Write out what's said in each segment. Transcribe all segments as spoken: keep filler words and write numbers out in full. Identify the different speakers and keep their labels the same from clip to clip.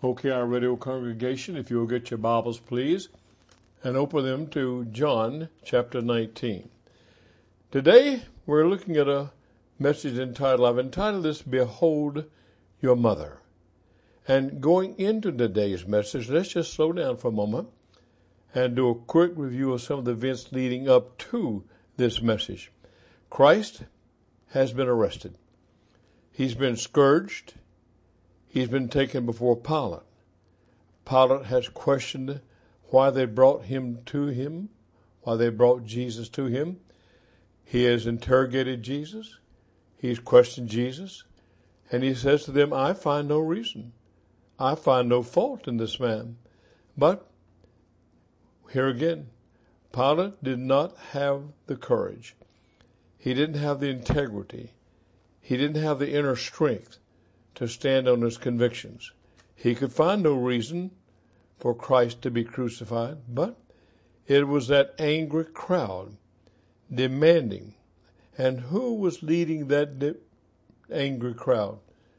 Speaker 1: Okay, our radio congregation, if you'll get your Bibles, please, and open them to John chapter nineteen. Today, we're looking at a message entitled, I've entitled this, Behold Your Mother. And going into today's message, let's just slow down for a moment and do a quick review of some of the events leading up to this message. Christ has been arrested. He's been scourged. He's been taken before Pilate. Pilate has questioned why they brought him to him, why they brought Jesus to him. He has interrogated Jesus. He's questioned Jesus. And he says to them, I find no reason. I find no fault in this man. But, here again, Pilate did not have the courage. He didn't have the integrity. He didn't have the inner strength to stand on his convictions. He could find no reason for Christ to be crucified, but it was that angry crowd demanding. And who was leading that de- angry crowd?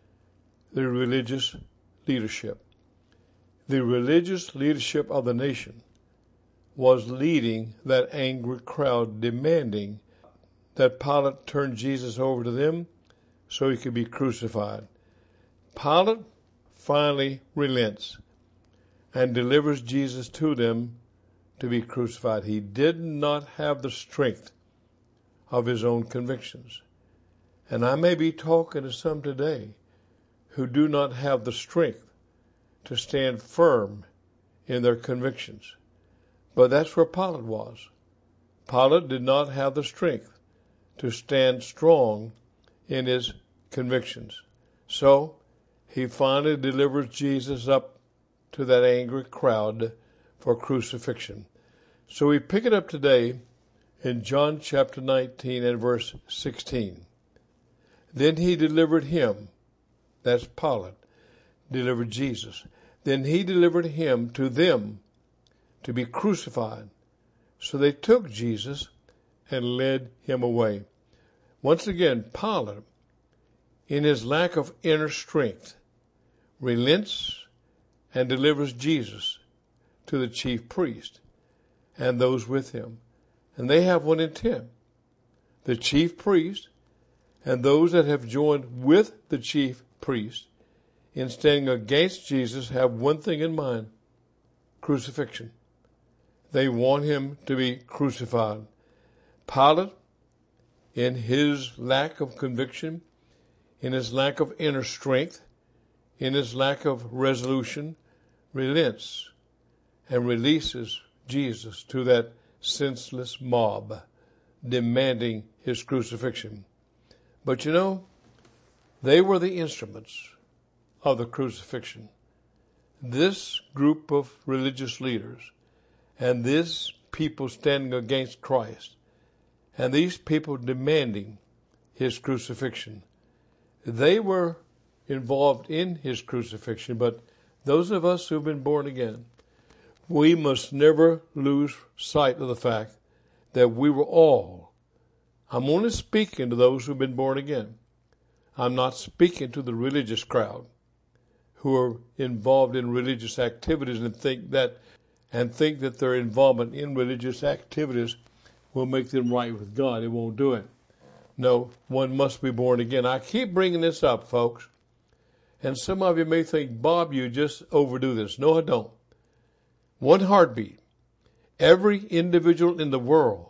Speaker 1: The religious leadership. The religious leadership of the nation was leading that angry crowd, demanding that Pilate turn Jesus over to them so he could be crucified. Pilate finally relents and delivers Jesus to them to be crucified. He did not have the strength of his own convictions. And I may be talking to some today who do not have the strength to stand firm in their convictions. But that's where Pilate was. Pilate did not have the strength to stand strong in his convictions. So, he finally delivers Jesus up to that angry crowd for crucifixion. So we pick it up today in John chapter nineteen and verse sixteen. Then he delivered him, that's Pilate, delivered Jesus. Then he delivered him to them to be crucified. So they took Jesus and led him away. Once again, Pilate, in his lack of inner strength, relents and delivers Jesus to the chief priest and those with him. And they have one intent. The chief priest and those that have joined with the chief priest in standing against Jesus have one thing in mind: crucifixion. They want him to be crucified. Pilate, in his lack of conviction, in his lack of inner strength, in his lack of resolution, relents and releases Jesus to that senseless mob demanding his crucifixion. But you know, they were the instruments of the crucifixion. This group of religious leaders and this people standing against Christ and these people demanding his crucifixion, they were involved in his crucifixion. But those of us who've been born again, we must never lose sight of the fact that we were all, I'm only speaking to those who've been born again. I'm not speaking to the religious crowd who are involved in religious activities and think that and think that their involvement in religious activities will make them right with God. It won't do it. No, one must be born again. I keep bringing this up, folks. And some of you may think, Bob, you just overdo this. No, I don't. One heartbeat. Every individual in the world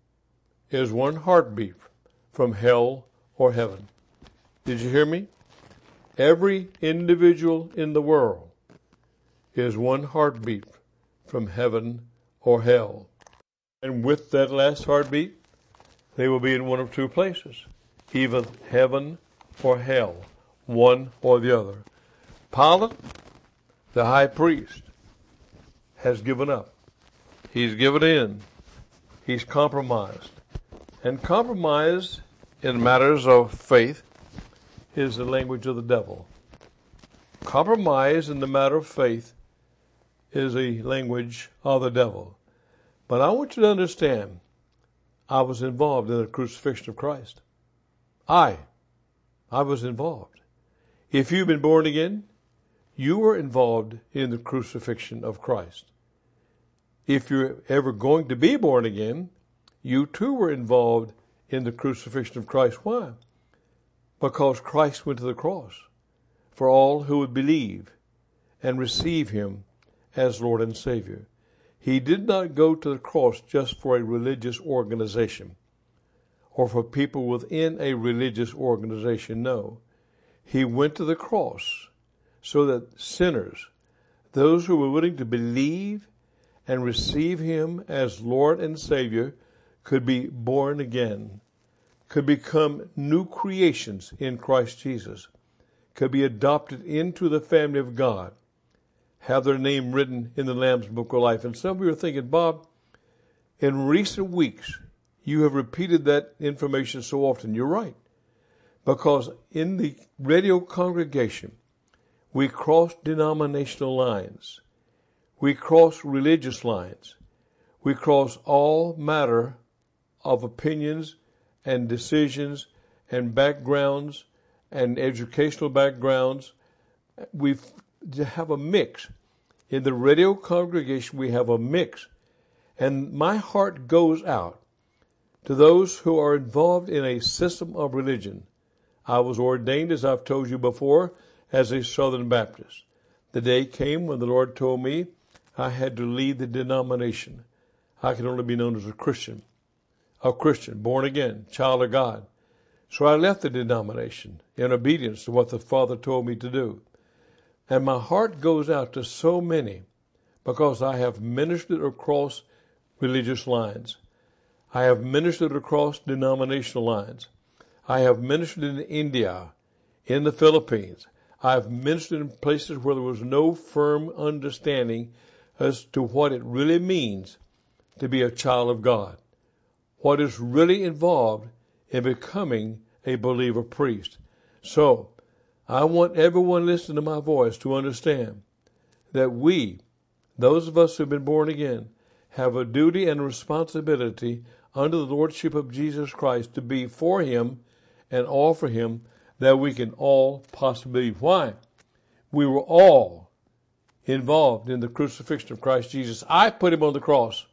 Speaker 1: is one heartbeat from hell or heaven. Did you hear me? Every individual in the world is one heartbeat from heaven or hell. And with that last heartbeat, they will be in one of two places, either heaven or hell, one or the other. Pilate, the high priest, has given up. He's given in. He's compromised. And compromise in matters of faith is the language of the devil. Compromise in the matter of faith is a language of the devil. But I want you to understand, I was involved in the crucifixion of Christ. I, I was involved. If you've been born again, you were involved in the crucifixion of Christ. If you're ever going to be born again, you too were involved in the crucifixion of Christ. Why? Because Christ went to the cross for all who would believe and receive him as Lord and Savior. He did not go to the cross just for a religious organization or for people within a religious organization. No. He went to the cross so that sinners, those who were willing to believe and receive him as Lord and Savior, could be born again, could become new creations in Christ Jesus, could be adopted into the family of God, have their name written in the Lamb's Book of Life. And some of you are thinking, Bob, in recent weeks, you have repeated that information so often. You're right. Because in the radio congregation, we cross denominational lines. We cross religious lines. We cross all matter of opinions and decisions and backgrounds and educational backgrounds. We have a mix. In the radio congregation, we have a mix. And my heart goes out to those who are involved in a system of religion. I was ordained, as I've told you before, as a Southern Baptist. The day came when the Lord told me I had to leave the denomination. I could only be known as a Christian, a Christian, born again, child of God. So I left the denomination in obedience to what the Father told me to do. And my heart goes out to so many because I have ministered across religious lines. I have ministered across denominational lines. I have ministered in India, in the Philippines. I have ministered in places where there was no firm understanding as to what it really means to be a child of God, what is really involved in becoming a believer priest. So, I want everyone listening to my voice to understand that we, those of us who have been born again, have a duty and a responsibility under the Lordship of Jesus Christ to be for him and all for him that we can all possibly. Why? We were all involved in the crucifixion of Christ Jesus. I put him on the cross.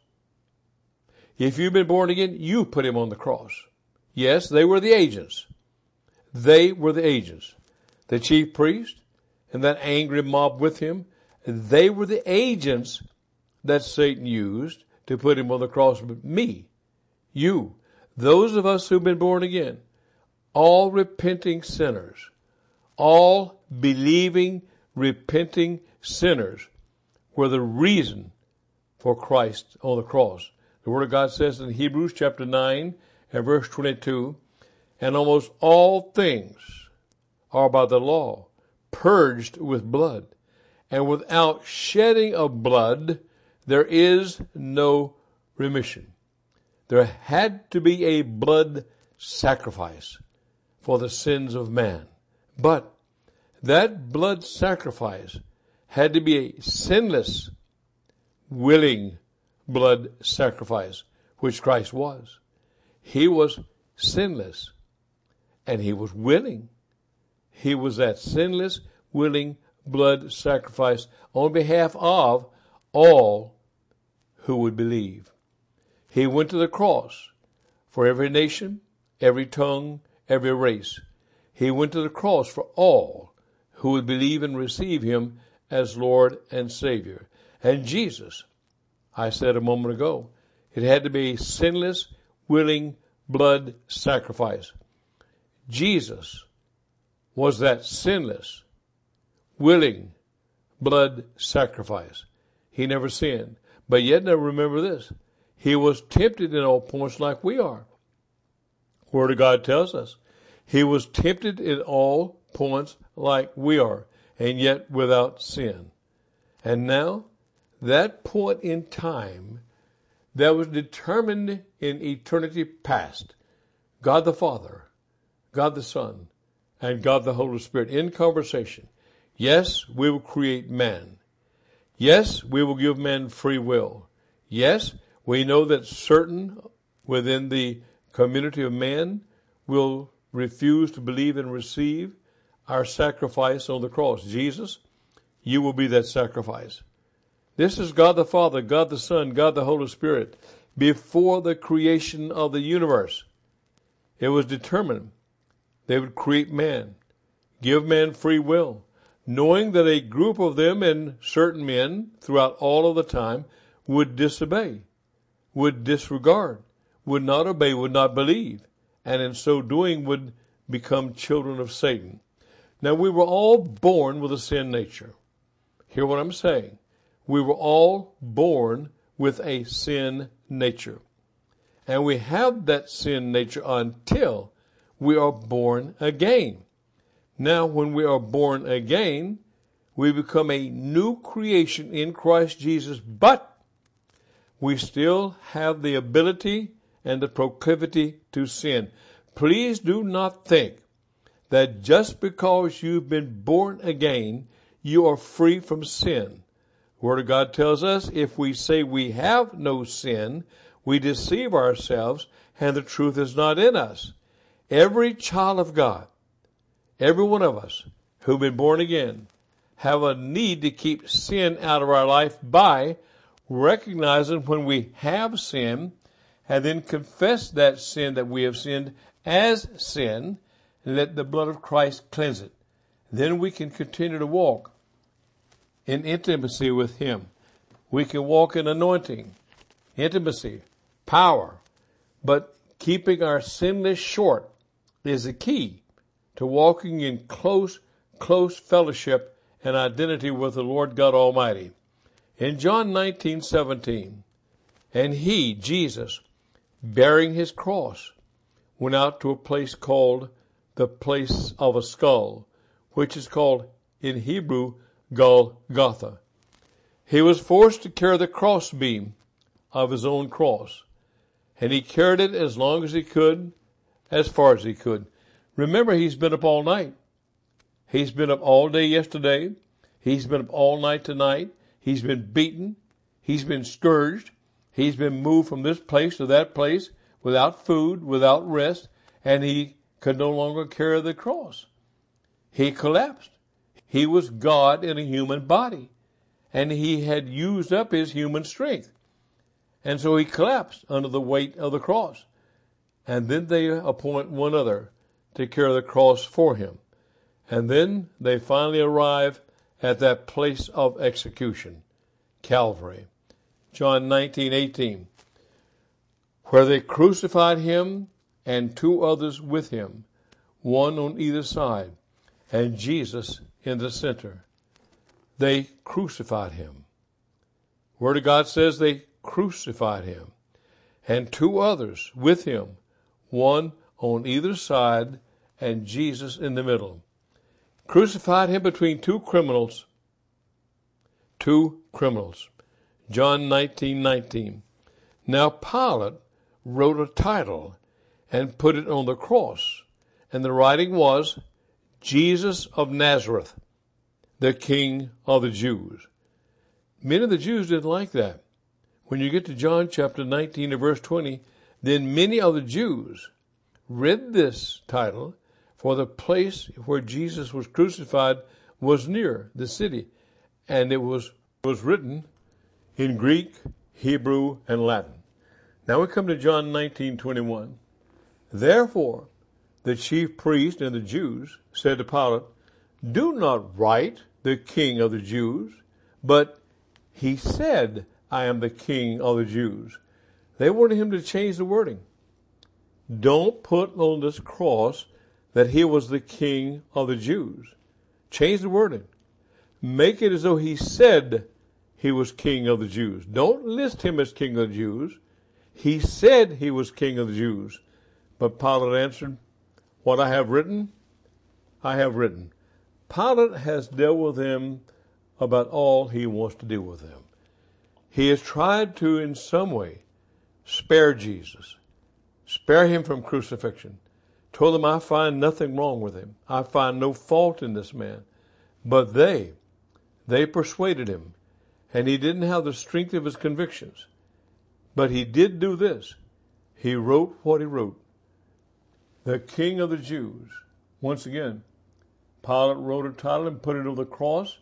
Speaker 1: If you've been born again, you put him on the cross. Yes, they were the agents. They were the agents. The chief priest and that angry mob with him, they were the agents that Satan used to put him on the cross. But me, you, those of us who've been born again, all repenting sinners, all believing, repenting sinners were the reason for Christ on the cross. The Word of God says in Hebrews chapter nine and verse twenty-two, and almost all things are by the law purged with blood, and without shedding of blood there is no remission. There had to be a blood sacrifice for the sins of man. But that blood sacrifice had to be a sinless, willing blood sacrifice, which Christ was. He was sinless, and he was willing. He was that sinless, willing blood sacrifice on behalf of all who would believe. He went to the cross for every nation, every tongue, every race. He went to the cross for all who would believe and receive him as Lord and Savior. And Jesus, I said a moment ago, it had to be a sinless, willing blood sacrifice. Jesus was that sinless, willing blood sacrifice. He never sinned. But yet, now remember this, he was tempted in all points like we are. Word of God tells us he was tempted in all points like we are, and yet without sin. And now, that point in time that was determined in eternity past, God the Father, God the Son, and God the Holy Spirit in conversation. Yes, we will create man. Yes, we will give man free will. Yes, we know that certain within the community of man will refuse to believe and receive our sacrifice on the cross. Jesus you will be that sacrifice. This is God the Father, God the Son, God the Holy Spirit. Before the creation of the universe, it was determined they would create man, give man free will, knowing that a group of them and certain men throughout all of the time would disobey, would disregard, would not obey, would not believe, and in so doing would become children of Satan. Now, we were all born with a sin nature. Hear what I'm saying. We were all born with a sin nature. And we have that sin nature until we are born again. Now, when we are born again, we become a new creation in Christ Jesus, but we still have the ability and the proclivity to sin. Please do not think that just because you've been born again, you are free from sin. The Word of God tells us if we say we have no sin, we deceive ourselves and the truth is not in us. Every child of God, every one of us who've been born again, have a need to keep sin out of our life by recognizing when we have sinned and then confess that sin that we have sinned as sin and let the blood of Christ cleanse it. Then we can continue to walk in intimacy with Him. We can walk in anointing, intimacy, power. But keeping our sinless short is the key to walking in close, close fellowship and identity with the Lord God Almighty. In John nineteen seventeen, and He, Jesus, bearing His cross, went out to a place called the place of a skull, which is called in Hebrew Golgotha. He was forced to carry the crossbeam of His own cross, and He carried it as long as He could, as far as He could. Remember, He's been up all night. He's been up all day yesterday. He's been up all night tonight. He's been beaten. He's been scourged. He's been moved from this place to that place without food, without rest, and He could no longer carry the cross. He collapsed. He was God in a human body, and He had used up His human strength. And so He collapsed under the weight of the cross. And then they appoint one other to carry the cross for Him. And then they finally arrive at that place of execution, Calvary. John nineteen eighteen, where they crucified Him and two others with Him, one on either side, and Jesus in the center. They crucified Him. Word of God says they crucified Him, and two others with Him, one on either side, and Jesus in the middle. Crucified Him between two criminals. Two criminals. John nineteen nineteen. Now Pilate wrote a title and put it on the cross, and the writing was, Jesus of Nazareth, the King of the Jews. Many of the Jews didn't like that. When you get to John chapter nineteen and verse twenty, then many of the Jews read this title, for the place where Jesus was crucified was near the city, and it was, was written in Greek, Hebrew, and Latin. Now we come to John nineteen twenty-one. Therefore, the chief priest and the Jews said to Pilate, do not write the King of the Jews, but he said, I am the King of the Jews. They wanted him to change the wording. Don't put on this cross that he was the King of the Jews. Change the wording. Make it as though he said he was King of the Jews. Don't list him as King of the Jews. He said he was King of the Jews. But Pilate answered, what I have written, I have written. Pilate has dealt with him about all he wants to deal with him. He has tried to, in some way, spare Jesus, spare him from crucifixion. Told them, I find nothing wrong with him. I find no fault in this man. But they, they persuaded him, and he didn't have the strength of his convictions. But he did do this. He wrote what he wrote. The King of the Jews. Once again, Pilate wrote a title and put it on the cross,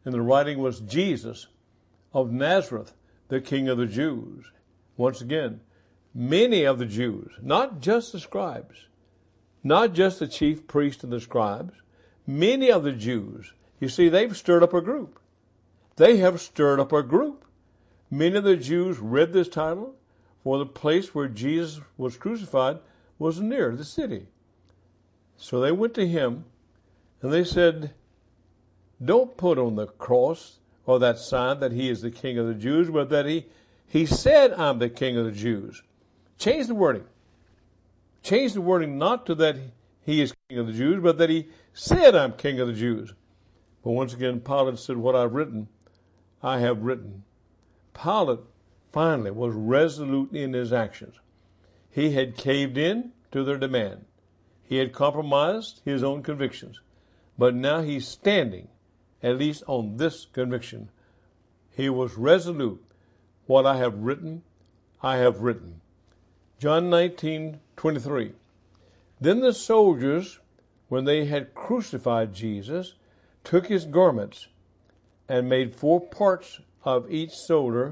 Speaker 1: and the writing was Jesus of Nazareth, the King of the Jews. Once again, many of the Jews, not just the scribes, not just the chief priests and the scribes, many of the Jews. You see, they've stirred up a group. They have stirred up a group. Many of the Jews read this title, for the place where Jesus was crucified was near the city. So they went to him and they said, don't put on the cross or that sign that he is the King of the Jews, but that he, he said, I'm the King of the Jews. Change the wording. Change the wording not to that he is King of the Jews, but that he said, I'm King of the Jews. But once again, Pilate said, what I've written, I have written. Pilate finally was resolute in his actions. He had caved in to their demand. He had compromised his own convictions. But now he's standing, at least on this conviction. He was resolute. What I have written, I have written. John nineteen twenty-three. Then the soldiers, when they had crucified Jesus, took his garments and made four parts of each soldier.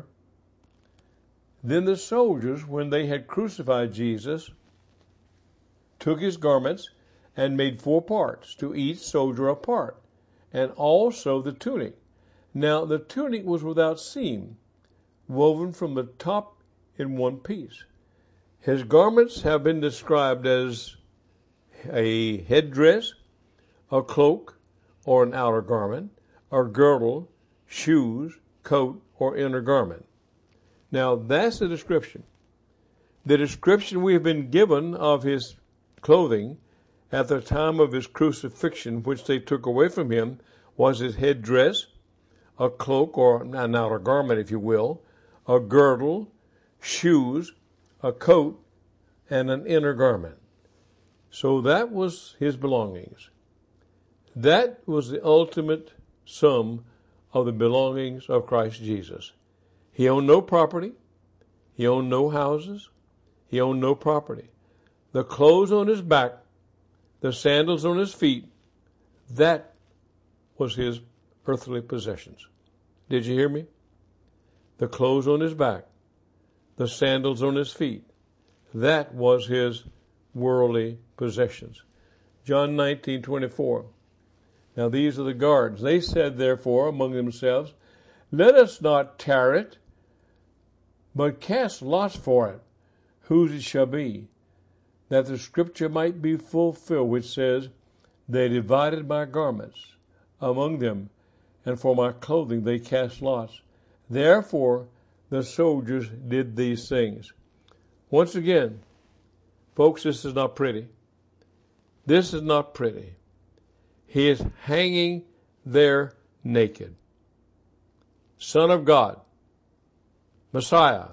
Speaker 1: Then the soldiers, when they had crucified Jesus, took his garments and made four parts, to each soldier a part, and also the tunic. Now the tunic was without seam, woven from the top in one piece. His garments have been described as a headdress, a cloak, or an outer garment, a girdle, shoes, coat, or inner garment. Now that's the description. The description we have been given of his clothing at the time of his crucifixion, which they took away from him, was his headdress, a cloak, or an outer garment, if you will, a girdle, shoes, a coat, and an inner garment. So that was his belongings. That was the ultimate sum of the belongings of Christ Jesus. He owned no property. He owned no houses. He owned no property. The clothes on his back, the sandals on his feet, that was his earthly possessions. Did you hear me? The clothes on his back, the sandals on his feet, that was his worldly possessions. John nineteen twenty-four. Now these are the guards. They said, therefore, among themselves, let us not tear it, but cast lots for it, whose it shall be, that the scripture might be fulfilled, which says, they divided my garments among them, and for my clothing they cast lots. Therefore the soldiers did these things. Once again, folks, this is not pretty. This is not pretty. He is hanging there naked. Son of God, Messiah,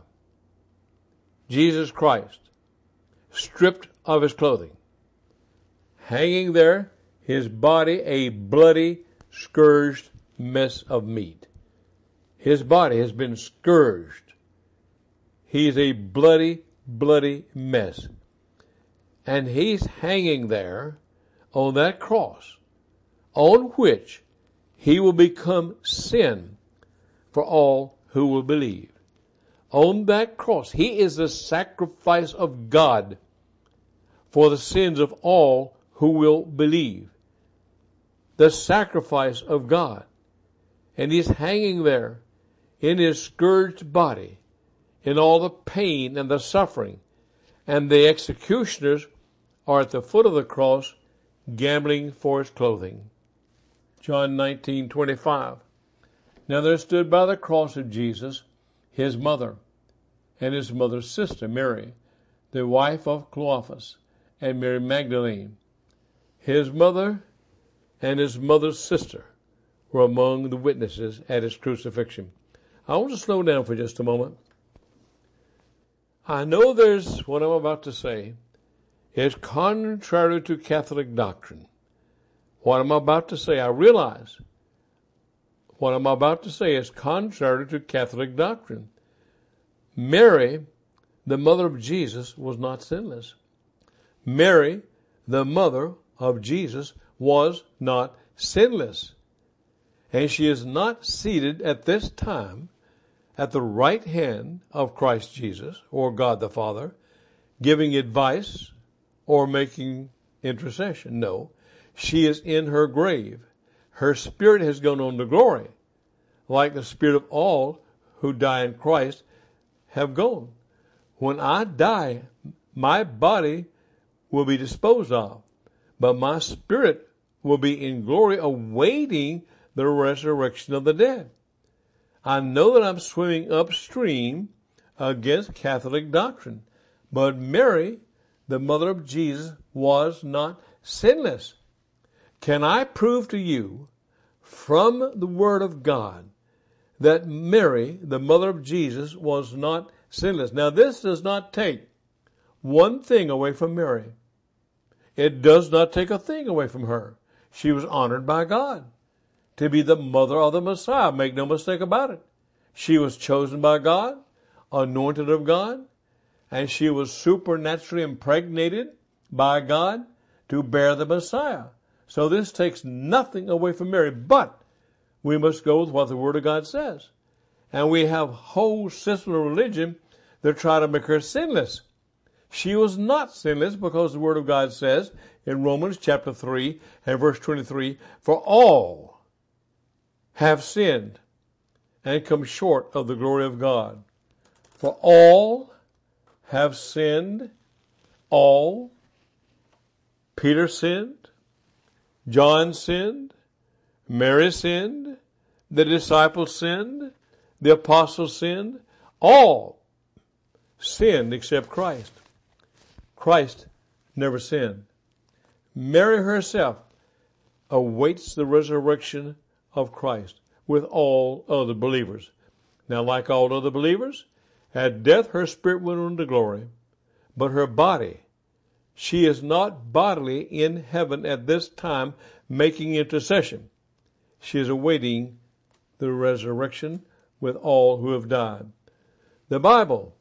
Speaker 1: Jesus Christ, stripped of his clothing, hanging there, his body a bloody, scourged mess of meat. His body has been scourged. He's a bloody, bloody mess. And he's hanging there on that cross, on which he will become sin for all who will believe. On that cross, he is the sacrifice of God for the sins of all who will believe. The sacrifice of God. And he's hanging there in his scourged body, in all the pain and the suffering. And the executioners are at the foot of the cross, gambling for his clothing. John nineteen twenty-five. Now there stood by the cross of Jesus his mother and his mother's sister, Mary, the wife of Clopas, and Mary Magdalene. His mother and his mother's sister were among the witnesses at his crucifixion. I want to slow down for just a moment. I know there's what I'm about to say is contrary to Catholic doctrine. What I'm about to say, I realize what I'm about to say is contrary to Catholic doctrine. Mary, the mother of Jesus, was not sinless. Mary, the mother of Jesus, was not sinless. and she is not seated at this time at the right hand of Christ Jesus or God the Father, giving advice or making intercession. No, she is in her grave. Her spirit has gone on to glory, like the spirit of all who die in Christ have gone. When I die, my body will be disposed of, but my spirit will be in glory awaiting the resurrection of the dead. I know that I'm swimming upstream against Catholic doctrine, but Mary, the mother of Jesus, was not sinless. Can I prove to you from the Word of God that Mary, the mother of Jesus, was not sinless? Now, this does not take one thing away from Mary. It does not take a thing away from her. She was honored by God to be the mother of the Messiah. Make no mistake about it. She was chosen by God, anointed of God, and she was supernaturally impregnated by God to bear the Messiah. So this takes nothing away from Mary, but we must go with what the Word of God says. And we have whole system of religion that try to make her sinless. She was not sinless because the Word of God says in Romans chapter three and verse twenty-three, for all have sinned and come short of the glory of God. For all have sinned, all. Peter sinned, John sinned, Mary sinned, the disciples sinned, the apostles sinned, all sinned except Christ. Christ never sinned. Mary herself awaits the resurrection of Christ with all other believers. Now, like all other believers, at death her spirit went on to glory, but her body, she is not bodily in heaven at this time making intercession. She is awaiting the resurrection with all who have died. The Bible,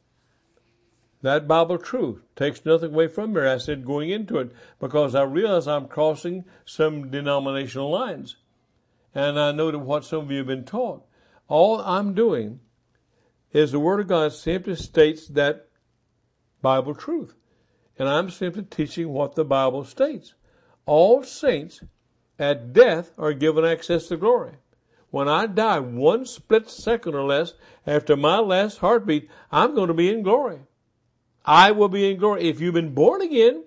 Speaker 1: that Bible truth, takes nothing away from me. I said going into it because I realize I'm crossing some denominational lines. And I know that what some of you have been taught. All I'm doing is the Word of God simply states that Bible truth. And I'm simply teaching what the Bible states. All saints at death are given access to glory. When I die one split second or less after my last heartbeat, I'm going to be in glory. I will be in glory. If you've been born again,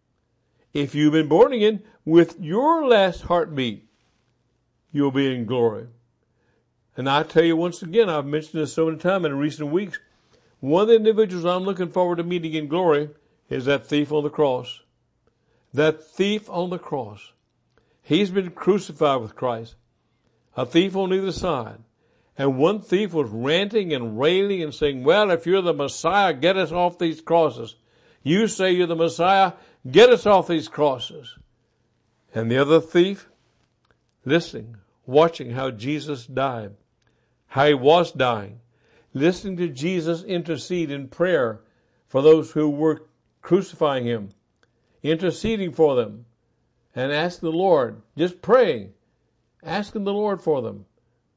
Speaker 1: if you've been born again with your last heartbeat, you'll be in glory. And I tell you once again, I've mentioned this so many times in recent weeks, one of the individuals I'm looking forward to meeting in glory is that thief on the cross. That thief on the cross. He's been crucified with Christ. A thief on either side. And one thief was ranting and railing and saying, well, if you're the Messiah, get us off these crosses. You say you're the Messiah, get us off these crosses. And the other thief, listening, watching how Jesus died, how he was dying, listening to Jesus intercede in prayer for those who were crucifying him, interceding for them, and asking the Lord, just praying, asking the Lord for them.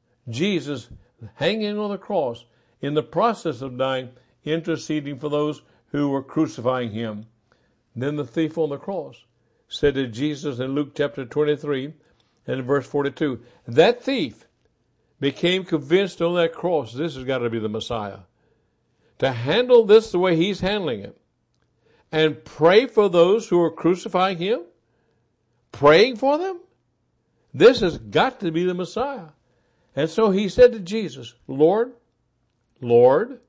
Speaker 1: Jesus hanging on the cross, in the process of dying, interceding for those who were crucifying him. Then the thief on the cross said to Jesus in Luke chapter twenty-three and verse forty-two, that thief became convinced on that cross, this has got to be the Messiah. To handle this the way he's handling it, and pray for those who are crucifying him, praying for them, this has got to be the Messiah. And so he said to Jesus, Lord, Lord,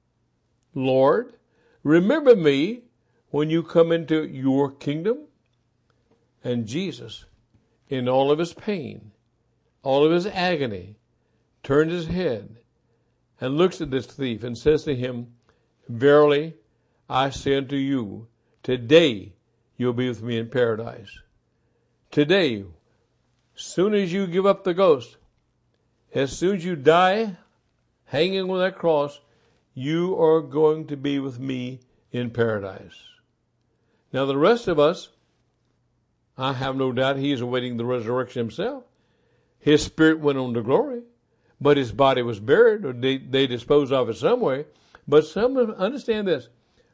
Speaker 1: Lord, remember me when you come into your kingdom. And Jesus, in all of his pain, all of his agony, turned his head and looks at this thief and says to him, verily, I say unto you, today you'll be with me in paradise. Today, soon as you give up the ghost, as soon as you die hanging on that cross, you are going to be with me in paradise. Now the rest of us, I have no doubt he is awaiting the resurrection himself. His spirit went on to glory, but his body was buried, or they, they disposed of it some way. But some understand this.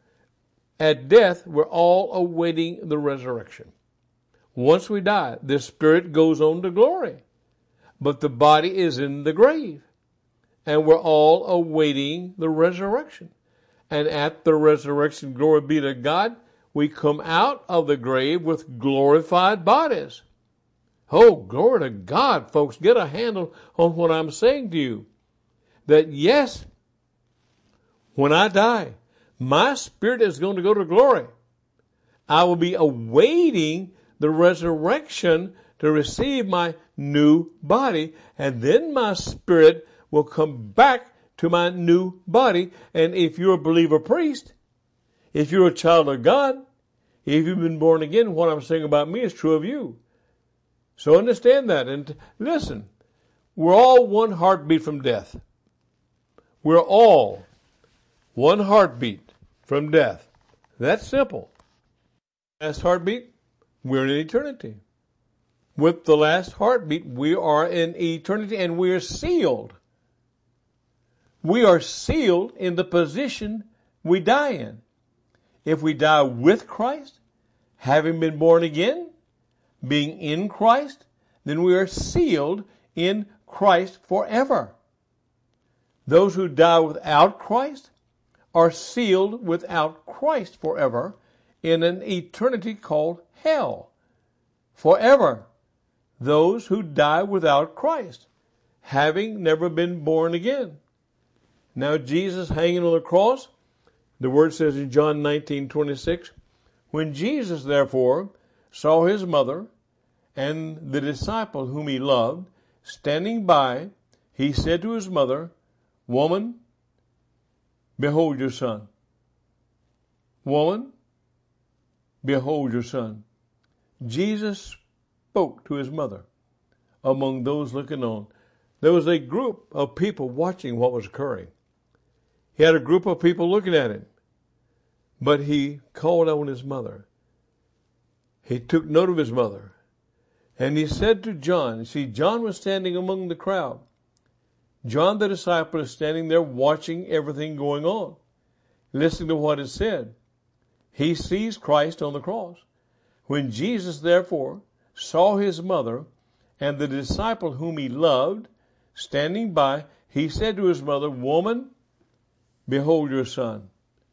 Speaker 1: At death, we're all awaiting the resurrection. Once we die, the spirit goes on to glory, but the body is in the grave. And we're all awaiting the resurrection. And at the resurrection, glory be to God, we come out of the grave with glorified bodies. Oh, glory to God, folks. Get a handle on what I'm saying to you. That yes, when I die, my spirit is going to go to glory. I will be awaiting the resurrection to receive my new body, and then my spirit will come back to my new body. And if you're a believer priest, if you're a child of God, if you've been born again, what I'm saying about me is true of you. So understand that. And listen, we're all one heartbeat from death. We're all one heartbeat from death. That's simple. Last heartbeat, we're in eternity. With the last heartbeat, we are in eternity, and we are sealed. We are sealed in the position we die in. If we die with Christ, having been born again, being in Christ, then we are sealed in Christ forever. Those who die without Christ are sealed without Christ forever in an eternity called hell. Forever. Those who die without Christ, having never been born again. Now Jesus hanging on the cross, the word says in John nineteen twenty-six, when Jesus therefore saw his mother and the disciple whom he loved standing by, he said to his mother, Woman, behold your son. Woman, behold your son. Jesus spoke to his mother among those looking on. There was a group of people watching what was occurring. He had a group of people looking at him, but he called on his mother. He took note of his mother, and he said to John, see, John was standing among the crowd. John the disciple is standing there watching everything going on, listening to what is said. He sees Christ on the cross. When Jesus, therefore, saw his mother and the disciple whom he loved standing by, he said to his mother, Woman, behold your son.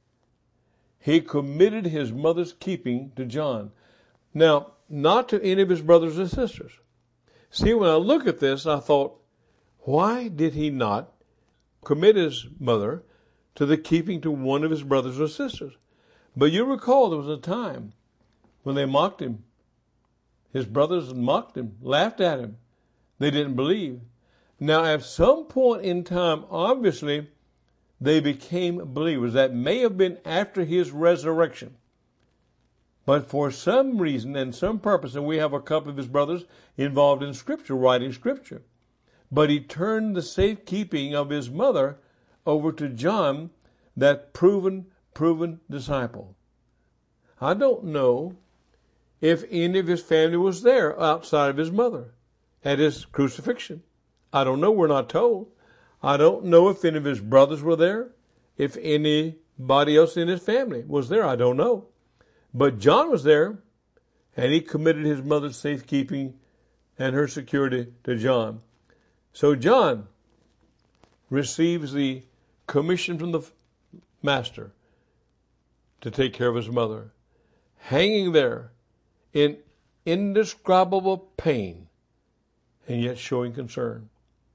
Speaker 1: He committed his mother's keeping to John. Now, not to any of his brothers and sisters. See, when I look at this, I thought, why did he not commit his mother to the keeping to one of his brothers or sisters? But you recall there was a time when they mocked him. His brothers mocked him, laughed at him. They didn't believe. Now, at some point in time, obviously, they became believers. That may have been after his resurrection. But for some reason and some purpose, and we have a couple of his brothers involved in Scripture, writing Scripture. But he turned the safekeeping of his mother over to John, that proven, proven disciple. I don't know if any of his family was there outside of his mother at his crucifixion. I don't know. We're not told. I don't know if any of his brothers were there, if anybody else in his family was there. I don't know. But John was there, and he committed his mother's safekeeping and her security to John. So John receives the commission from the master to take care of his mother, hanging there in indescribable pain and yet showing concern.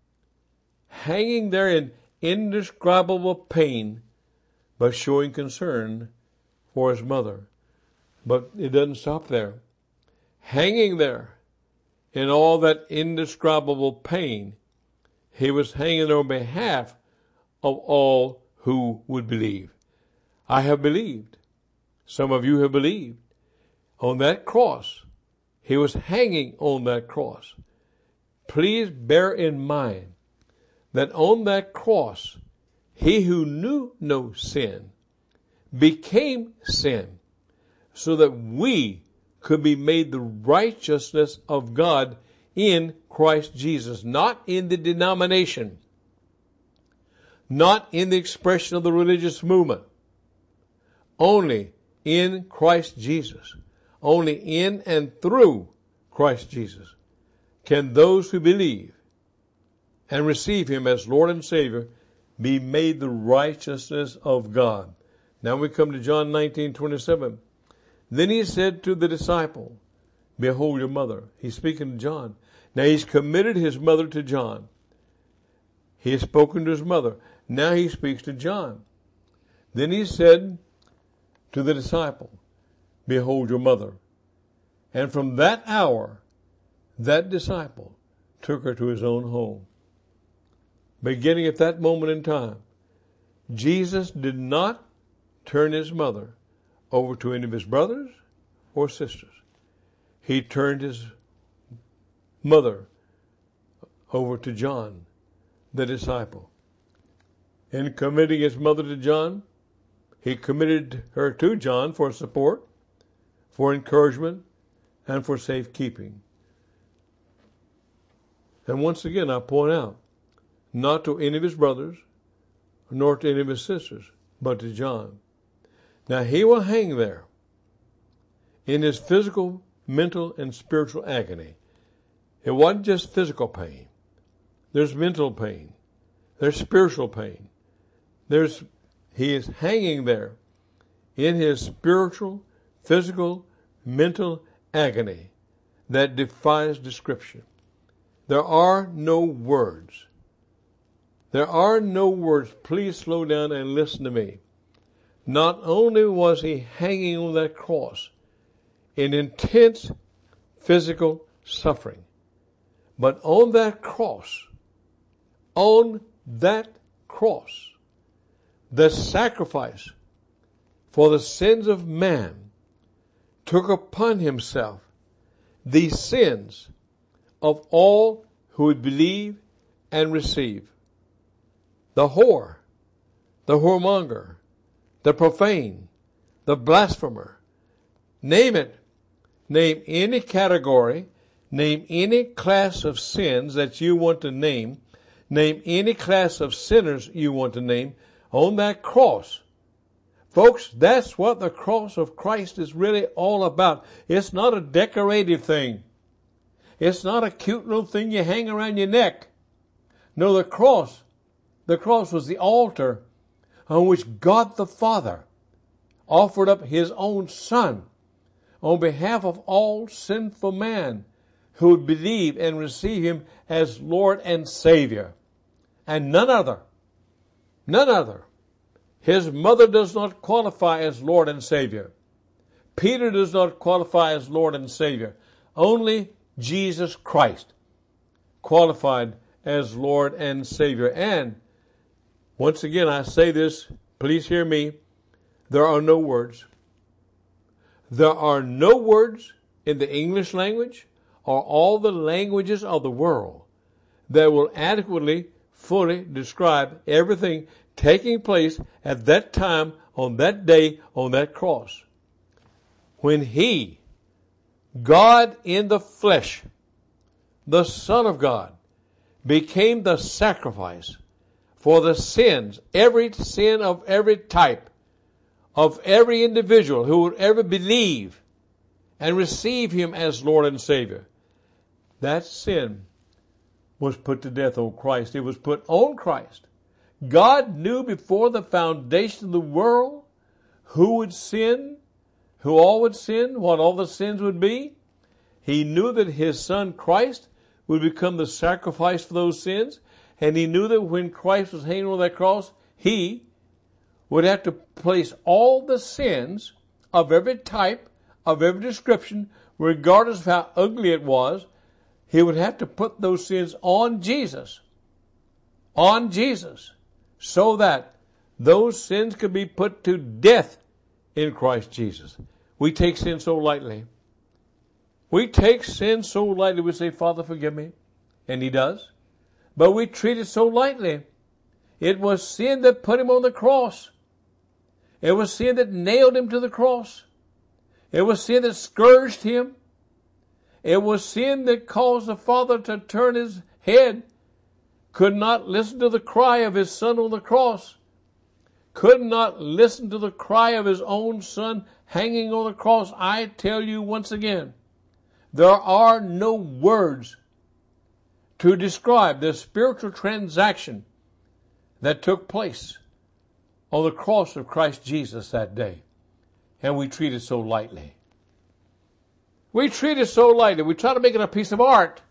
Speaker 1: Hanging there in indescribable pain but showing concern for his mother. But it doesn't stop there. Hanging there in all that indescribable pain, he was hanging on behalf of all who would believe. I have believed. Some of you have believed. On that cross, he was hanging on that cross. Please bear in mind that on that cross, he who knew no sin became sin so that we could be made the righteousness of God in Christ Jesus, not in the denomination, not in the expression of the religious movement, only in Christ Jesus, only in and through Christ Jesus can those who believe and receive him as Lord and Savior be made the righteousness of God. Now we come to John nineteen twenty-seven. Then he said to the disciple, behold your mother. He's speaking to John. Now he's committed his mother to John. He has spoken to his mother. Now he speaks to John. Then he said to the disciple, behold your mother. And from that hour, that disciple took her to his own home. Beginning at that moment in time, Jesus did not turn his mother over to any of his brothers or sisters. He turned his mother over to John, the disciple. In committing his mother to John, he committed her to John for support, for encouragement, and for safekeeping. And once again, I point out, not to any of his brothers, nor to any of his sisters, but to John. Now he will hang there in his physical, mental, and spiritual agony. It wasn't just physical pain. There's mental pain. There's spiritual pain. There's, he is hanging there in his spiritual, physical, mental agony that defies description. There are no words. There are no words. Please slow down and listen to me. Not only was he hanging on that cross in intense physical suffering, but on that cross, on that cross, the sacrifice for the sins of man took upon himself the sins of all who would believe and receive. The whore, the whoremonger, the profane, the blasphemer, name it. Name any category, name any class of sins that you want to name, name any class of sinners you want to name on that cross. Folks, that's what the cross of Christ is really all about. It's not a decorative thing. It's not a cute little thing you hang around your neck. No, the cross, the cross was the altar on which God the Father offered up his own Son on behalf of all sinful man who would believe and receive him as Lord and Savior. And none other, none other. His mother does not qualify as Lord and Savior. Peter does not qualify as Lord and Savior. Only Jesus Christ qualified as Lord and Savior. And once again, I say this, please hear me. There are no words. There are no words in the English language or all the languages of the world that will adequately, fully describe everything taking place at that time, on that day, on that cross. When he, God in the flesh, the Son of God, became the sacrifice for the sins, every sin of every type, of every individual who would ever believe and receive him as Lord and Savior. That sin was put to death on Christ. It was put on Christ. God knew before the foundation of the world who would sin, who all would sin, what all the sins would be. He knew that his Son Christ would become the sacrifice for those sins. And he knew that when Christ was hanging on that cross, he would have to place all the sins of every type, of every description, regardless of how ugly it was. He would have to put those sins on Jesus. On Jesus. So that those sins could be put to death in Christ Jesus. We take sin so lightly. We take sin so lightly. We say, Father, forgive me. And he does. But we treat it so lightly. It was sin that put him on the cross. It was sin that nailed him to the cross. It was sin that scourged him. It was sin that caused the Father to turn his head, could not listen to the cry of his Son on the cross, could not listen to the cry of his own Son hanging on the cross. I tell you once again, there are no words to describe the spiritual transaction that took place on the cross of Christ Jesus that day. And we treat it so lightly. We treat it so lightly. We try to make it a piece of art.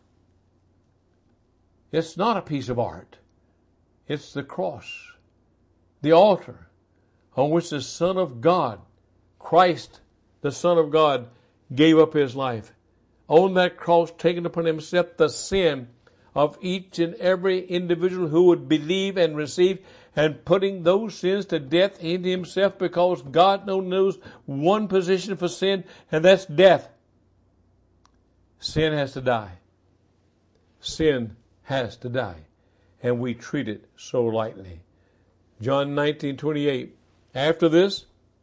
Speaker 1: It's not a piece of art. It's the cross, the altar on which the Son of God, Christ, the Son of God, gave up his life. On that cross, taking upon himself the sin of each and every individual who would believe and receive, and putting those sins to death in himself, because God knows one position for sin, and that's death. Sin has to die. Sin has to die. And we treat it so lightly. John nineteen twenty-eight. After this,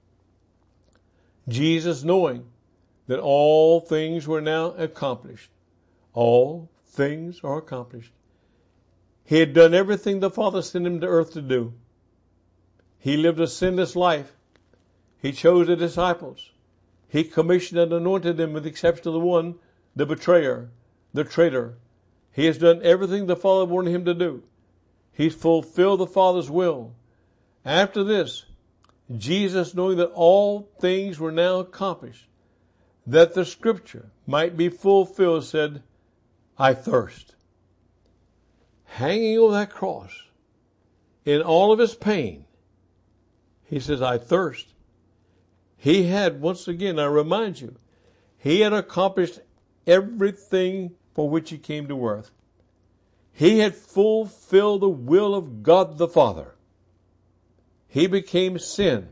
Speaker 1: Jesus, knowing that all things were now accomplished, all things are accomplished. He had done everything the Father sent him to earth to do. He lived a sinless life. He chose the disciples. He commissioned and anointed them, with the exception of the one, the betrayer, the traitor. He has done everything the Father wanted him to do. He's fulfilled the Father's will. After this, Jesus, knowing that all things were now accomplished, that the Scripture might be fulfilled, said, I thirst. Hanging on that cross, in all of his pain, he says, I thirst. He had, once again, I remind you, he had accomplished everything for which he came to earth. He had fulfilled the will of God the Father. He became sin.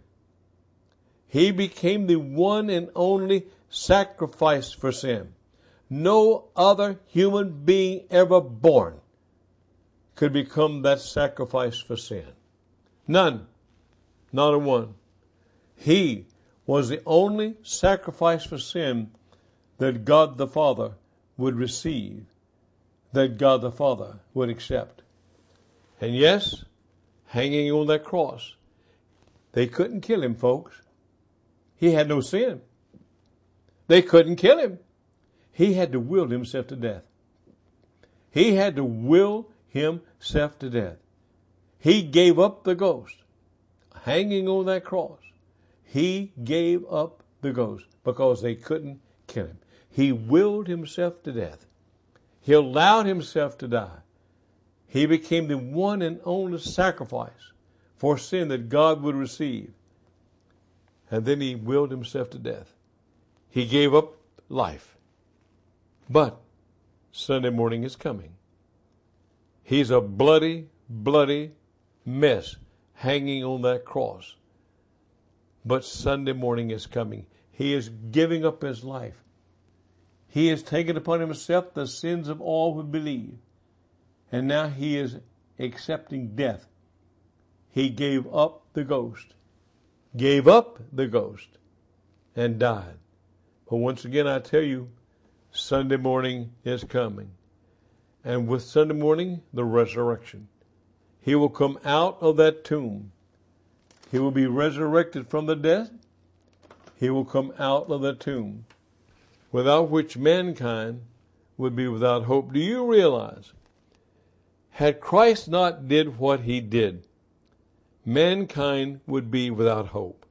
Speaker 1: He became the one and only sacrifice for sin. No other human being ever born could become that sacrifice for sin. None. Not a one. He was the only sacrifice for sin that God the Father would receive, that God the Father would accept. And yes, hanging on that cross, they couldn't kill him, folks. He had no sin. They couldn't kill him. He had to will himself to death. He had to will himself to death. He gave up the ghost. Hanging on that cross, he gave up the ghost because they couldn't kill him. He willed himself to death. He allowed himself to die. He became the one and only sacrifice for sin that God would receive. And then he willed himself to death. He gave up life. But Sunday morning is coming. He's a bloody, bloody mess hanging on that cross. But Sunday morning is coming. He is giving up his life. He has taken upon himself the sins of all who believe. And now he is accepting death. He gave up the ghost. Gave up the ghost and died. But once again, I tell you, Sunday morning is coming. And with Sunday morning, the resurrection. He will come out of that tomb. He will be resurrected from the dead. He will come out of the tomb, without which mankind would be without hope. Do you realize, had Christ not did what he did, mankind would be without hope.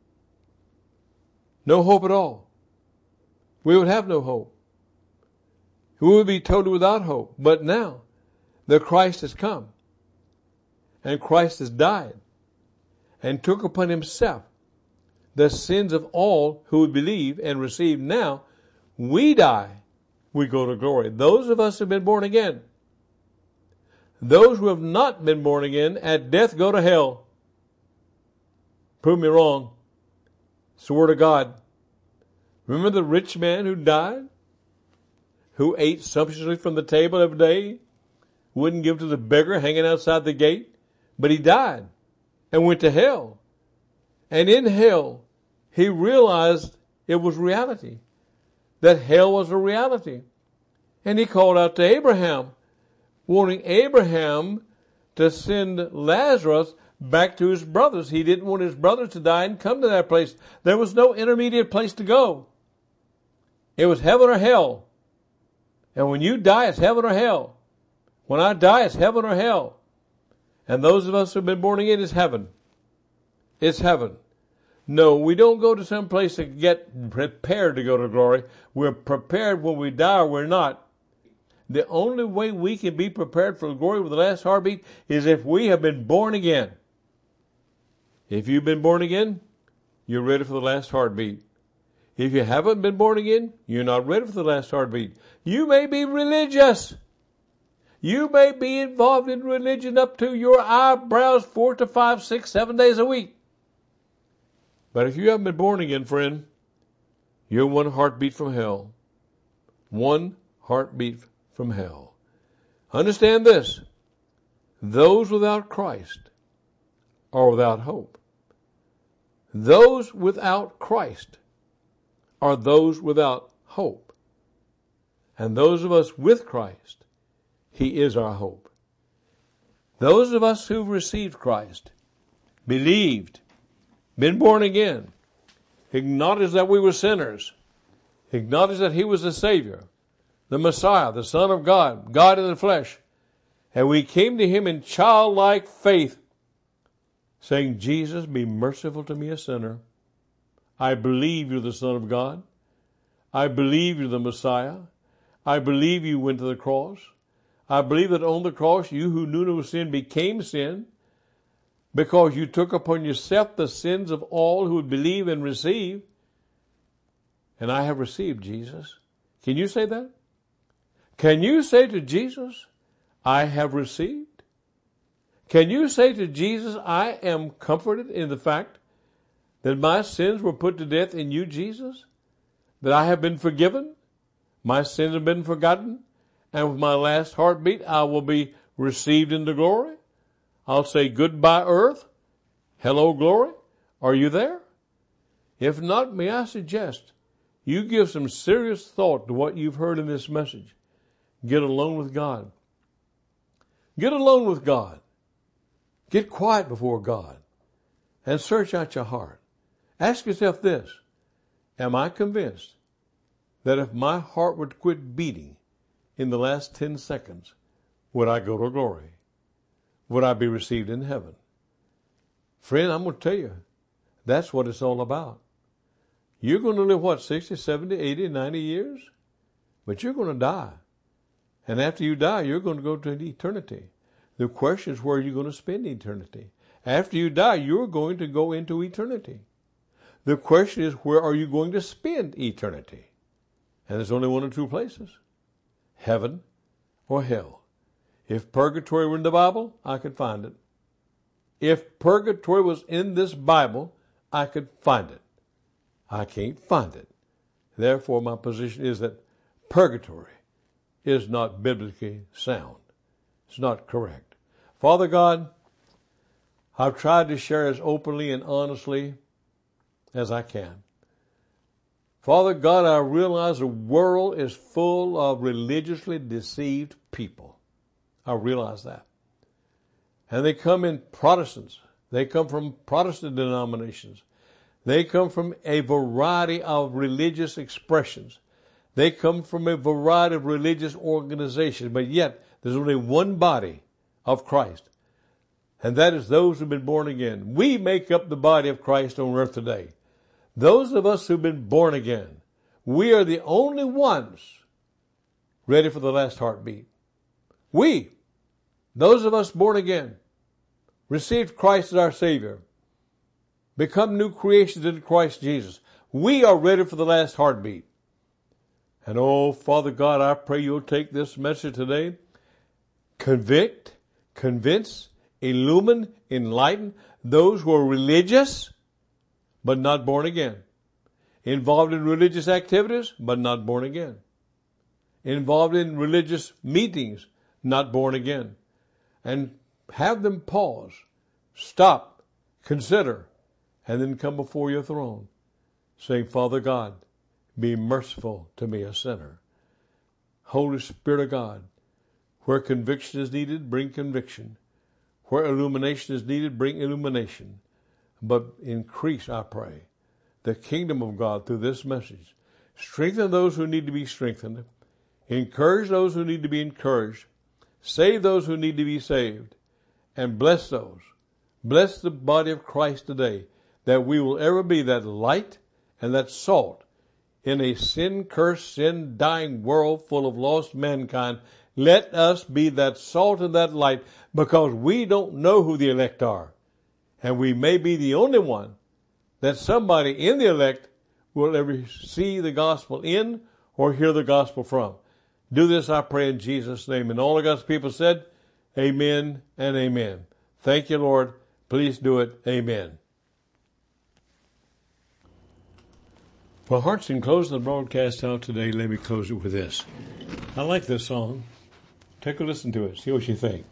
Speaker 1: No hope at all. We would have no hope. We would be totally without hope. But now, the Christ has come, and Christ has died, and took upon himself the sins of all who would believe and receive. Now, we die, we go to glory. Those of us who have been born again. Those who have not been born again, at death go to hell. Prove me wrong. It's the Word of God. Remember the rich man who died? Who ate sumptuously from the table every day? Wouldn't give to the beggar hanging outside the gate? But he died and went to hell. And in hell, he realized it was reality. that hell was a reality. And he called out to Abraham, wanting Abraham to send Lazarus back to his brothers. He didn't want his brothers to die and come to that place. There was no intermediate place to go. It was heaven or hell. And when you die, it's heaven or hell. When I die, it's heaven or hell. And those of us who have been born again, it's heaven. It's heaven. No, we don't go to some place to get prepared to go to glory. We're prepared when we die or we're not. The only way we can be prepared for glory with the last heartbeat is if we have been born again. If you've been born again, you're ready for the last heartbeat. If you haven't been born again, you're not ready for the last heartbeat. You may be religious. You may be involved in religion up to your eyebrows four to five, six, seven days a week. But if you haven't been born again, friend, you're one heartbeat from hell. One heartbeat from hell. Understand this. Those without Christ are without hope. Those without Christ are those without hope. And those of us with Christ, He is our hope. Those of us who've received Christ, believed, been born again, acknowledged that we were sinners, acknowledged that He was the Savior, the Messiah, the Son of God, God in the flesh, and we came to Him in childlike faith, saying, Jesus, be merciful to me, a sinner. I believe you're the Son of God. I believe you're the Messiah. I believe you went to the cross. I believe that on the cross, you who knew no sin became sin because you took upon yourself the sins of all who would believe and receive. And I have received Jesus. Can you say that? Can you say to Jesus, I have received? Can you say to Jesus, I am comforted in the fact that my sins were put to death in you, Jesus? That I have been forgiven? My sins have been forgotten? And with my last heartbeat, I will be received into glory? I'll say goodbye, earth. Hello, glory. Are you there? If not, may I suggest you give some serious thought to what you've heard in this message. Get alone with God. Get alone with God. Get quiet before God and search out your heart. Ask yourself this. Am I convinced that if my heart would quit beating in the last ten seconds, would I go to glory? Would I be received in heaven? Friend, I'm going to tell you, that's what it's all about. You're going to live, what, sixty, seventy, eighty, ninety years? But you're going to die. And after you die, you're going to go to an eternity. The question is, where are you going to spend eternity? After you die, you're going to go into eternity. The question is, where are you going to spend eternity? And there's only one or two places. Heaven or hell. If purgatory were in the Bible, I could find it. If purgatory was in this Bible, I could find it. I can't find it. Therefore, my position is that purgatory is not biblically sound. It's not correct. Father God, I've tried to share as openly and honestly as I can. Father God, I realize the world is full of religiously deceived people. I realize that. And they come in Protestants. They come from Protestant denominations. They come from a variety of religious expressions. They come from a variety of religious organizations. But yet, there's only one body of Christ. And that is those who've been born again. We make up the body of Christ on earth today. Those of us who've been born again, we are the only ones ready for the last heartbeat. We, those of us born again, received Christ as our Savior, become new creations in Christ Jesus. We are ready for the last heartbeat. And oh, Father God, I pray you'll take this message today, convict, convince, illumine, enlighten those who are religious, but not born again. Involved in religious activities, but not born again. Involved in religious meetings, not born again. And have them pause, stop, consider, and then come before your throne, saying, Father God, be merciful to me, a sinner. Holy Spirit of God, where conviction is needed, bring conviction. Where illumination is needed, bring illumination. But increase, I pray, the kingdom of God through this message. Strengthen those who need to be strengthened. Encourage those who need to be encouraged. Save those who need to be saved. And bless those. Bless the body of Christ today, that we will ever be that light and that salt in a sin-cursed, sin-dying world full of lost mankind. Let us be that salt and that light, because we don't know who the elect are. And we may be the only one that somebody in the elect will ever see the gospel in or hear the gospel from. Do this, I pray, in Jesus' name. And all of God's people said, amen and amen. Thank you, Lord. Please do it. Amen. For hearts in closing the broadcast out today, let me close it with this. I like this song. Take a listen to it. See what you think.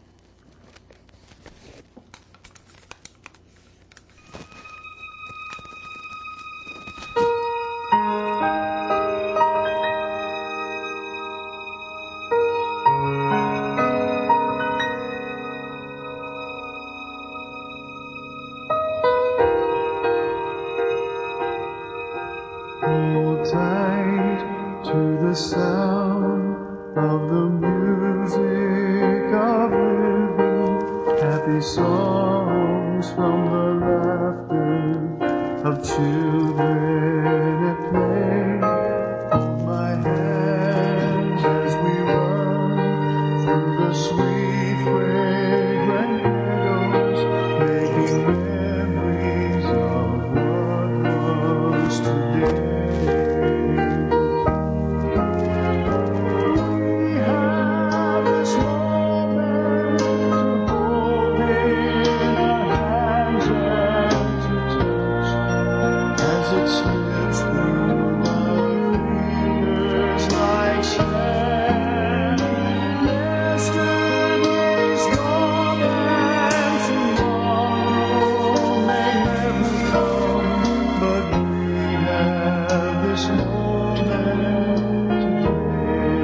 Speaker 2: Hold tight to the sound of the music of living, happy songs from the laughter of children at play. Hold my hand as we run through the sweet fragrant meadows, making memories of what was today.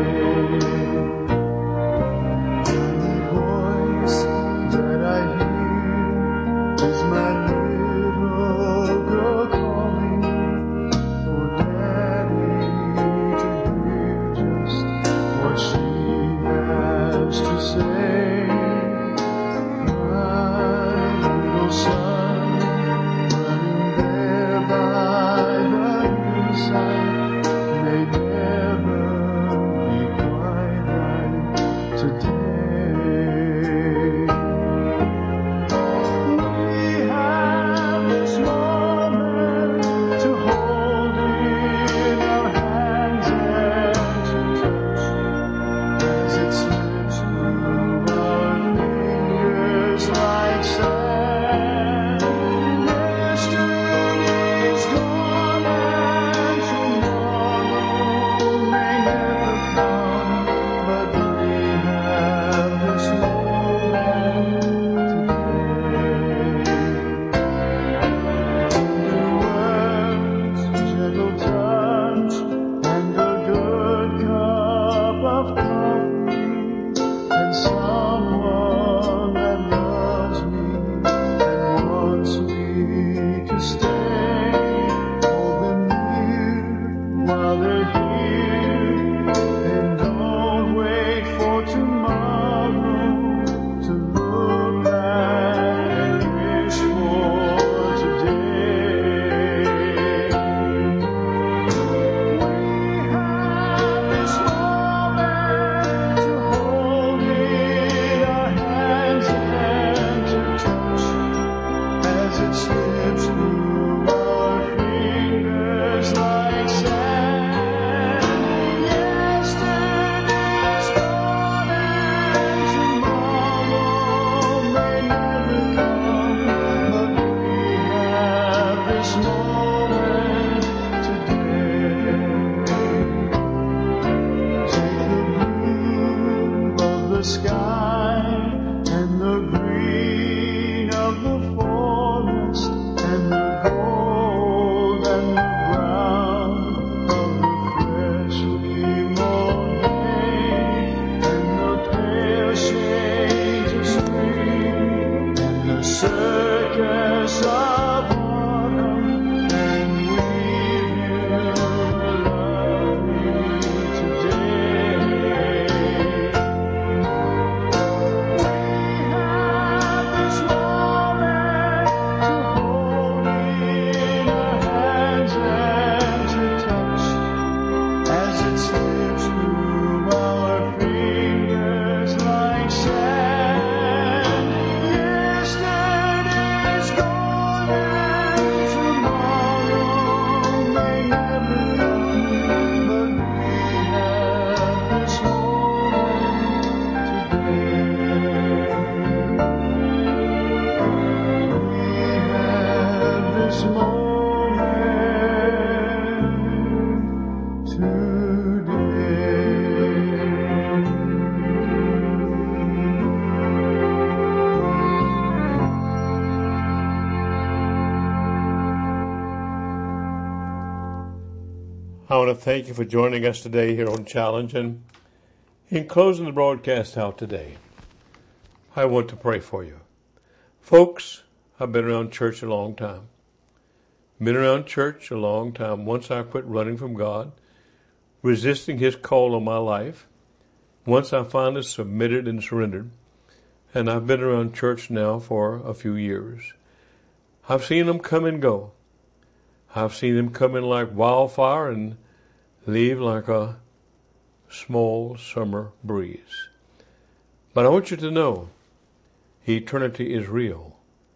Speaker 2: That I hear circus of autumn and leave you lonely today. We have this moment to hold in our hands and to touch as it slips through our fingers like sand. Yesterday's gone and tomorrow may never come, but we have this moment today. We have this moment today.
Speaker 1: I want to thank you for joining us today here on Challenge. And in closing the broadcast out today, I want to pray for you. Folks, I've been around church a long time. Been around church a long time. Once I quit running from God, resisting His call on my life, once I finally submitted and surrendered, and I've been around church now for a few years. I've seen them come and go. I've seen them come in like wildfire and leave like a small summer breeze. But I want you to know, eternity is real.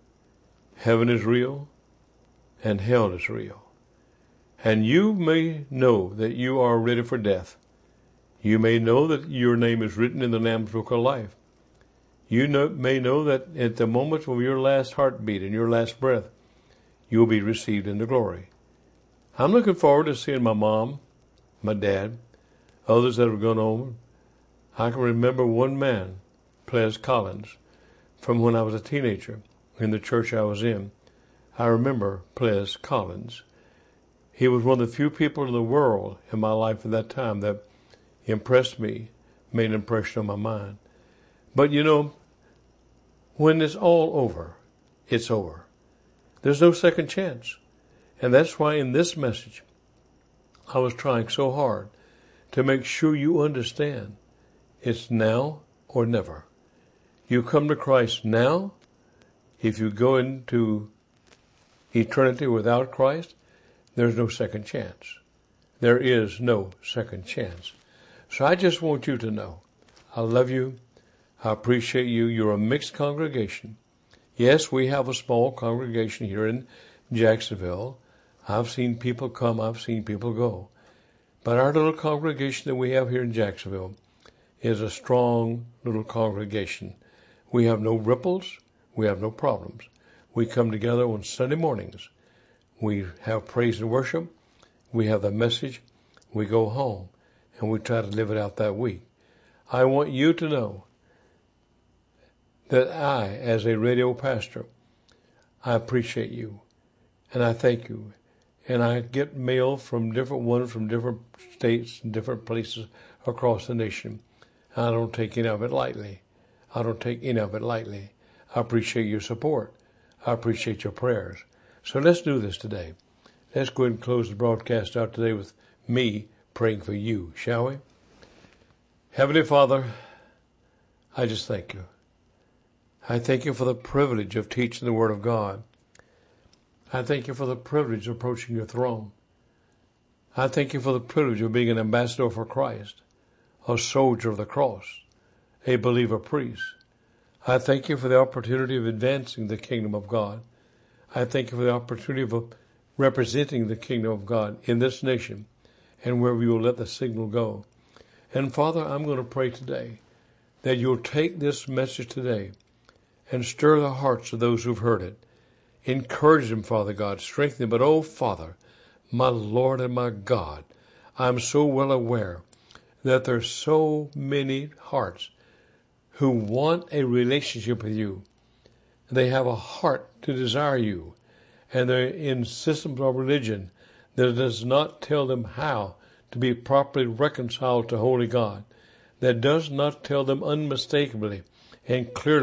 Speaker 1: Heaven is real, and hell is real. And you may know that you are ready for death. You may know that your name is written in the Lamb's Book of Life. You know, may know that at the moment of your last heartbeat and your last breath, you'll be received into glory. I'm looking forward to seeing my mom, my dad, others that have gone on. I can remember one man, Ples Collins, from when I was a teenager in the church I was in. I remember Ples Collins. He was one of the few people in the world in my life at that time that impressed me, made an impression on my mind. But you know, when it's all over, it's over. There's no second chance. And that's why in this message, I was trying so hard to make sure you understand it's now or never. You come to Christ now. If you go into eternity without Christ, there's no second chance. There is no second chance. So I just want you to know, I love you. I appreciate you. You're a mixed congregation. Yes, we have a small congregation here in Jacksonville. I've seen people come, I've seen people go. But our little congregation that we have here in Jacksonville is a strong little congregation. We have no ripples. We have no problems. We come together on Sunday mornings. We have praise and worship. We have the message. We go home, and we try to live it out that week. I want you to know that I, as a radio pastor, I appreciate you, and I thank you. And I get mail from different ones from different states and different places across the nation. I don't take any of it lightly. I don't take any of it lightly. I appreciate your support. I appreciate your prayers. So let's do this today. Let's go ahead and close the broadcast out today with me praying for you, shall we? Heavenly Father, I just thank you. I thank you for the privilege of teaching the Word of God. I thank you for the privilege of approaching your throne. I thank you for the privilege of being an ambassador for Christ, a soldier of the cross, a believer priest. I thank you for the opportunity of advancing the kingdom of God. I thank you for the opportunity of representing the kingdom of God in this nation and where we will let the signal go. And Father, I'm going to pray today that you'll take this message today and stir the hearts of those who've heard it. Encourage them, Father God. Strengthen them. But, oh, Father, my Lord and my God, I'm so well aware that there's so many hearts who want a relationship with you. They have a heart to desire you. And they're in systems of religion that does not tell them how to be properly reconciled to holy God. That does not tell them unmistakably and clearly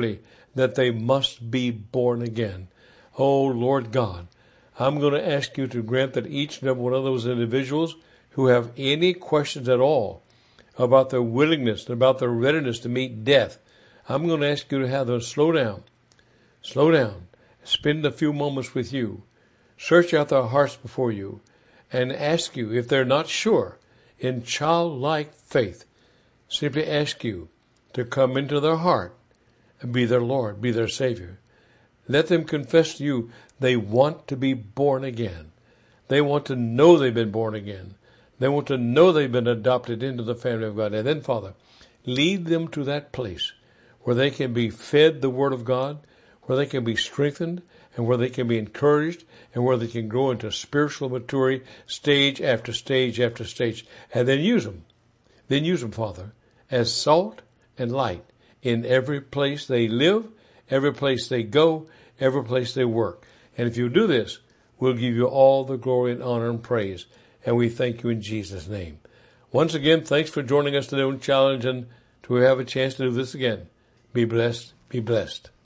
Speaker 1: that they must be born again. Oh, Lord God, I'm going to ask you to grant that each and every one of those individuals who have any questions at all about their willingness, about their readiness to meet death, I'm going to ask you to have them slow down, slow down, spend a few moments with you, search out their hearts before you, and ask you, if they're not sure, in childlike faith, simply ask you to come into their heart and be their Lord, be their Savior. Let them confess to you they want to be born again. They want to know they've been born again. They want to know they've been adopted into the family of God. And then, Father, lead them to that place where they can be fed the Word of God, where they can be strengthened, and where they can be encouraged, and where they can grow into spiritual maturity stage after stage after stage. And then use them. Then use them, Father, as salt and light in every place they live, every place they go, every place they work. And if you do this, we'll give you all the glory and honor and praise. And we thank you in Jesus' name. Once again, thanks for joining us today on Challenge, and to have a chance to do this again. Be blessed. Be blessed.